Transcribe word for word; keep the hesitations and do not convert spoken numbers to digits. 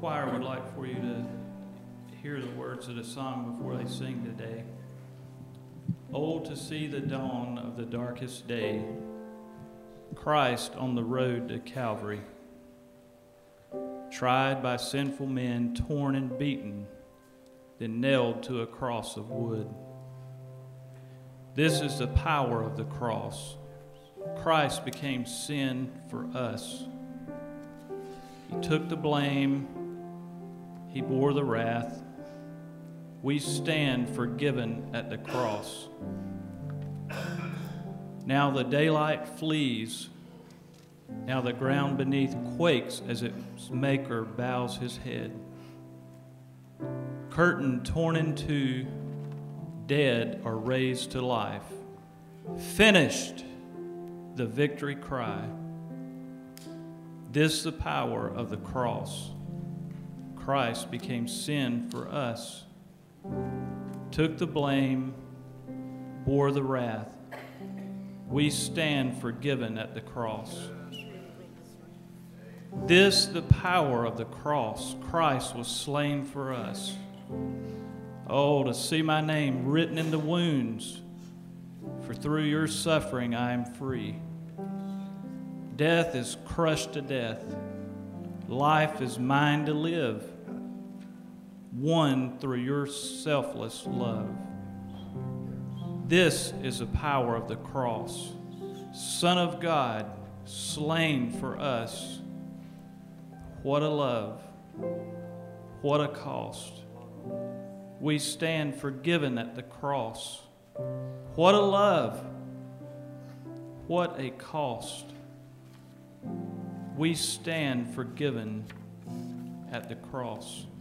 choir would like for you to hear the words of the song before they sing today. Oh, to see the dawn of the darkest day, Christ on the road to Calvary, tried by sinful men, torn and beaten, then nailed to a cross of wood. This is the power of the cross. Christ became sin for us. He took the blame. He bore the wrath. We stand forgiven at the cross. Now the daylight flees. Now the ground beneath quakes as its maker bows his head. Curtain torn in two, dead are raised to life. Finished, the victory cry. This the power of the cross. Christ became sin for us, took the blame, bore the wrath. We stand forgiven at the cross. This the power of the cross. Christ was slain for us. Oh, to see my name written in the wounds, for through your suffering I am free. Death is crushed to death. Life is mine to live, won through your selfless love. This is the power of the cross. Son of God, slain for us. What a love. What a cost. We stand forgiven at the cross. What a love. What a cost. We stand forgiven at the cross.